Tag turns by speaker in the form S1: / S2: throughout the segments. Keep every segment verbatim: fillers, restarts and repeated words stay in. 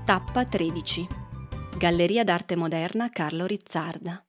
S1: Tappa tredici. Galleria d'arte moderna Carlo Rizzarda.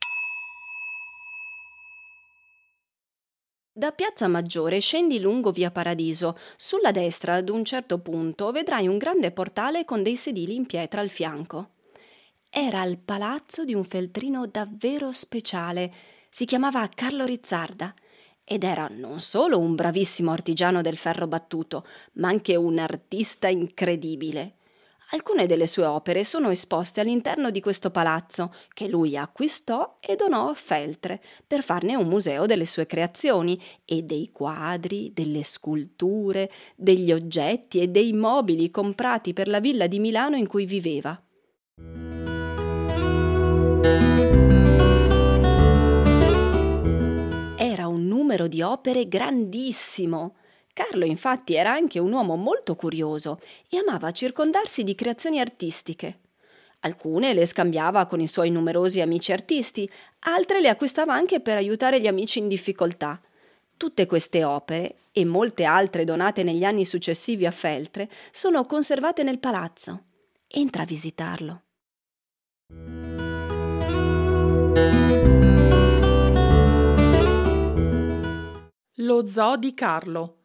S1: Da Piazza Maggiore scendi lungo via Paradiso. Sulla destra, ad un certo punto, vedrai un grande portale con dei sedili in pietra al fianco. Era il palazzo di un feltrino davvero speciale. Si chiamava Carlo Rizzarda ed era non solo un bravissimo artigiano del ferro battuto, ma anche un artista incredibile. Alcune delle sue opere sono esposte all'interno di questo palazzo, che lui acquistò e donò a Feltre per farne un museo delle sue creazioni e dei quadri, delle sculture, degli oggetti e dei mobili comprati per la villa di Milano in cui viveva. Era un numero di opere grandissimo. Carlo infatti era anche un uomo molto curioso e amava circondarsi di creazioni artistiche. Alcune le scambiava con i suoi numerosi amici artisti, altre le acquistava anche per aiutare gli amici in difficoltà. Tutte queste opere, e molte altre donate negli anni successivi a Feltre, sono conservate nel palazzo. Entra a visitarlo.
S2: Lo zoo di Carlo.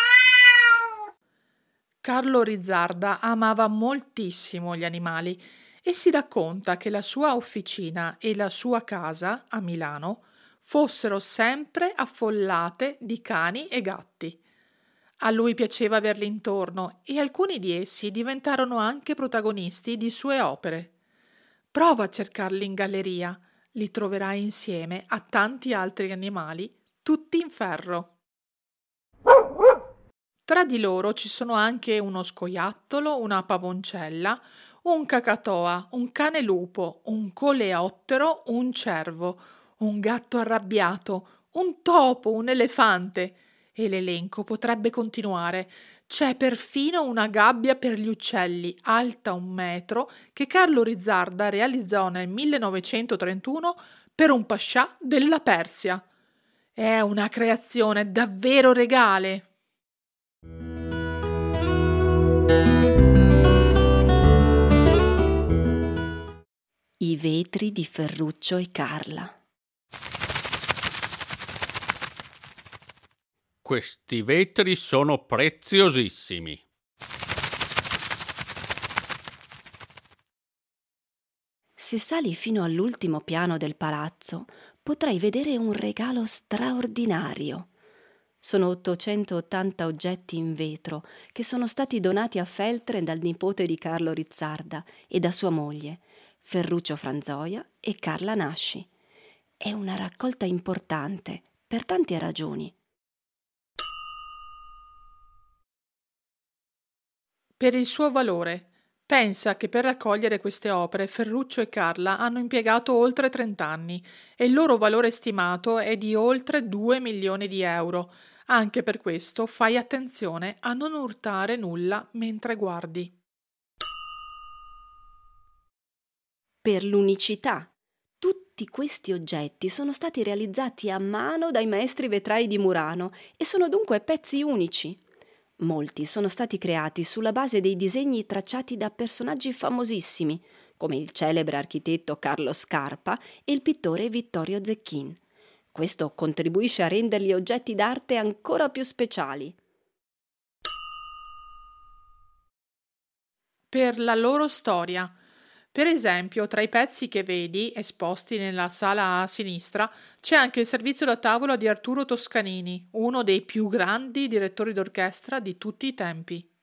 S2: Carlo Rizzarda amava moltissimo gli animali e si racconta che la sua officina e la sua casa a Milano fossero sempre affollate di cani e gatti. A lui piaceva averli intorno e alcuni di essi diventarono anche protagonisti di sue opere. Prova a cercarli in galleria, li troverai insieme a tanti altri animali, tutti in ferro. Tra di loro ci sono anche uno scoiattolo, una pavoncella, un cacatoa, un cane lupo, un coleottero, un cervo, un gatto arrabbiato, un topo, un elefante. E l'elenco potrebbe continuare. C'è perfino una gabbia per gli uccelli, alta un metro, che Carlo Rizzarda realizzò nel millenovecentotrentuno per un pascià della Persia. È una creazione davvero regale.
S1: I vetri di Ferruccio e Carla.
S3: Questi vetri sono preziosissimi.
S1: Se sali fino all'ultimo piano del palazzo, potrai vedere un regalo straordinario. Sono ottocentottanta oggetti in vetro che sono stati donati a Feltre dal nipote di Carlo Rizzarda e da sua moglie, Ferruccio Franzoia e Carla Nasci. È una raccolta importante per tante ragioni.
S2: Per il suo valore. Pensa che per raccogliere queste opere Ferruccio e Carla hanno impiegato oltre trent'anni e il loro valore stimato è di oltre due milioni di euro. Anche per questo fai attenzione a non urtare nulla mentre guardi.
S1: Per l'unicità. Tutti questi oggetti sono stati realizzati a mano dai maestri vetrai di Murano e sono dunque pezzi unici. Molti sono stati creati sulla base dei disegni tracciati da personaggi famosissimi, come il celebre architetto Carlo Scarpa e il pittore Vittorio Zecchin. Questo contribuisce a renderli oggetti d'arte ancora più speciali.
S2: Per la loro storia. Per esempio, tra i pezzi che vedi, esposti nella sala a sinistra, c'è anche il servizio da tavola di Arturo Toscanini, uno dei più grandi direttori d'orchestra di tutti i tempi.